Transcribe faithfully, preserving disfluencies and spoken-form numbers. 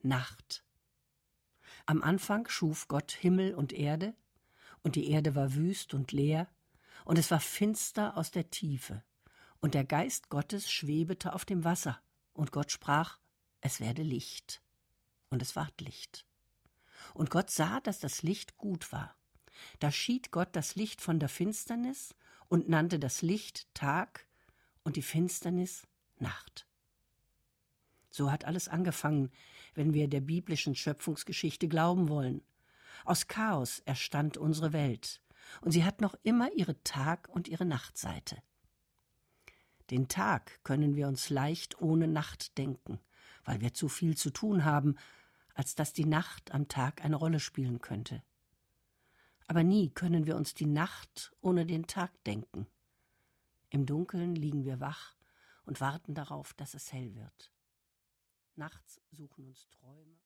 Nacht. Am Anfang schuf Gott Himmel und Erde, und die Erde war wüst und leer, und es war finster aus der Tiefe, und der Geist Gottes schwebete auf dem Wasser, und Gott sprach, es werde Licht. Und es ward Licht. Und Gott sah, dass das Licht gut war. Da schied Gott das Licht von der Finsternis und nannte das Licht Tag und die Finsternis Nacht. So hat alles angefangen, wenn wir der biblischen Schöpfungsgeschichte glauben wollen. Aus Chaos erstand unsere Welt, und sie hat noch immer ihre Tag- und ihre Nachtseite. Den Tag können wir uns leicht ohne Nacht denken, weil wir zu viel zu tun haben, als dass die Nacht am Tag eine Rolle spielen könnte. Aber nie können wir uns die Nacht ohne den Tag denken. Im Dunkeln liegen wir wach und warten darauf, dass es hell wird. Nachts suchen uns Träume